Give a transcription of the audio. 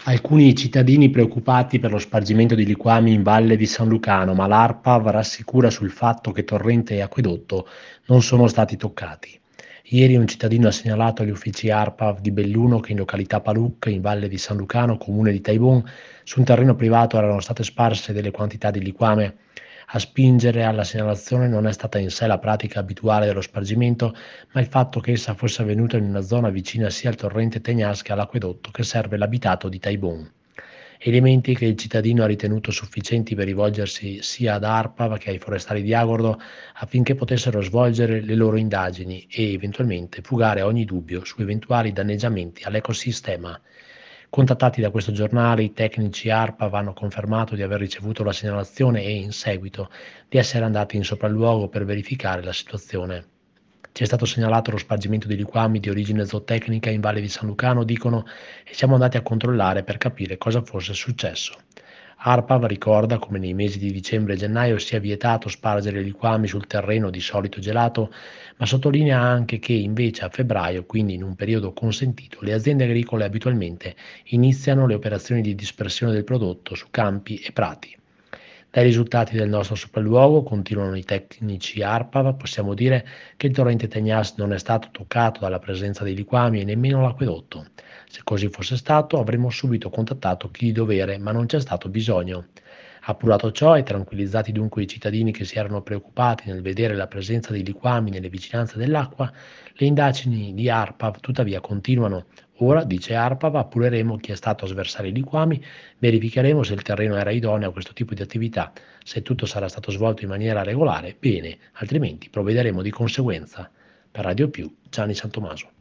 Alcuni cittadini preoccupati per lo spargimento di liquami in Valle di San Lucano, ma l'ARPAV rassicura sul fatto che torrente e acquedotto non sono stati toccati. Ieri un cittadino ha segnalato agli uffici ARPAV di Belluno che in località Paluc, in Valle di San Lucano, comune di Taibon, su un terreno privato erano state sparse delle quantità di liquame. A spingere alla segnalazione non è stata in sé la pratica abituale dello spargimento, ma il fatto che essa fosse avvenuta in una zona vicina sia al torrente Tegnas che all'acquedotto che serve l'abitato di Taibon. Elementi che il cittadino ha ritenuto sufficienti per rivolgersi sia ad ARPAV che ai forestali di Agordo affinché potessero svolgere le loro indagini e eventualmente fugare ogni dubbio su eventuali danneggiamenti all'ecosistema. Contattati da questo giornale, i tecnici ARPAV hanno confermato di aver ricevuto la segnalazione e, in seguito, di essere andati in sopralluogo per verificare la situazione. Ci è stato segnalato lo spargimento di liquami di origine zootecnica in Valle di San Lucano, dicono, e siamo andati a controllare per capire cosa fosse successo. ARPAV ricorda come nei mesi di dicembre e gennaio sia vietato spargere liquami sul terreno di solito gelato, ma sottolinea anche che invece a febbraio, quindi in un periodo consentito, le aziende agricole abitualmente iniziano le operazioni di dispersione del prodotto su campi e prati. Dai risultati del nostro sopralluogo, continuano i tecnici ARPAV, possiamo dire che il torrente Tegnas non è stato toccato dalla presenza dei liquami e nemmeno l'acquedotto. Se così fosse stato, avremmo subito contattato chi di dovere, ma non c'è stato bisogno. Appurato ciò e tranquillizzati dunque i cittadini che si erano preoccupati nel vedere la presenza di liquami nelle vicinanze dell'acqua, le indagini di ARPAV tuttavia continuano. Ora, dice ARPAV, appureremo chi è stato a sversare i liquami, verificheremo se il terreno era idoneo a questo tipo di attività. Se tutto sarà stato svolto in maniera regolare, bene, altrimenti provvederemo di conseguenza. Per Radio Più, Gianni Santomaso.